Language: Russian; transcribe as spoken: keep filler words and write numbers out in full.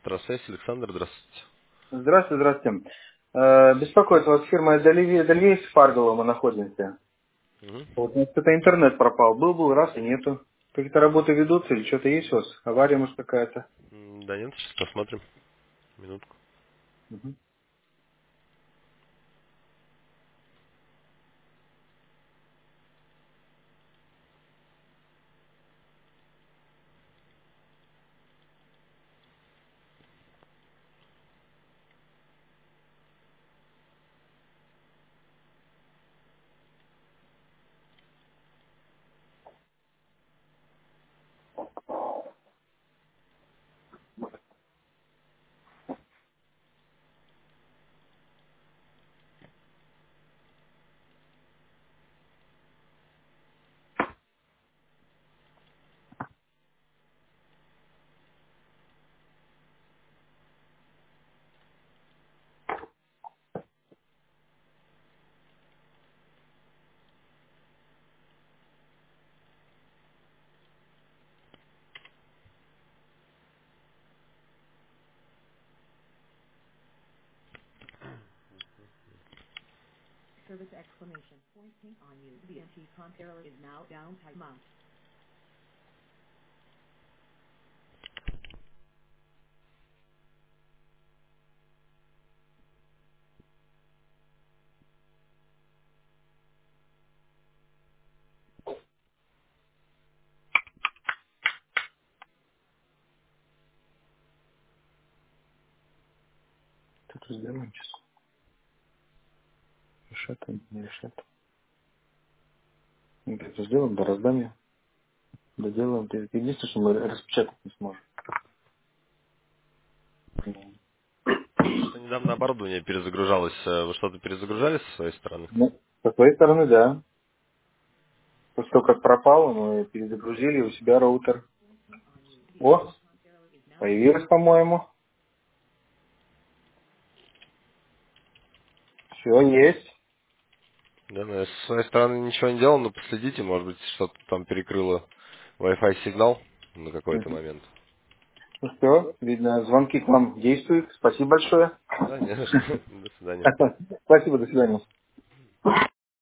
Электросвязь, Александр, здравствуйте. Здравствуйте, здравствуйте. Э, Беспокоит вас фирма Эдельвейс в Фаргово, мы находимся. Мгм. Вот, у нас что-то интернет пропал. Был, был, раз и нету. Какие-то работы ведутся или что-то есть у вас? Авария, может, какая-то? М, Да нет, сейчас посмотрим. Минутку. Мгм. Что-то сделаем сейчас. Решат они, не решат. Ну, это сделаем, да раздам я. Доделаем. Это единственное, что мы распечатать не сможем. Мгм. Что недавно оборудование перезагружалось. э, Вы что-то перезагружали со своей стороны? Ну, со своей стороны, да. После того, как пропало, мы перезагрузили у себя роутер. О, появилось, по-моему. Все есть. Да, ну, я со своей стороны ничего не делал, но последите, может быть, что-то там перекрыло Wi-Fi сигнал на какой-то Мгм. момент. Ну все, видно, звонки к вам действуют. Спасибо большое. Да, не за что. До свидания. Спасибо, до свидания.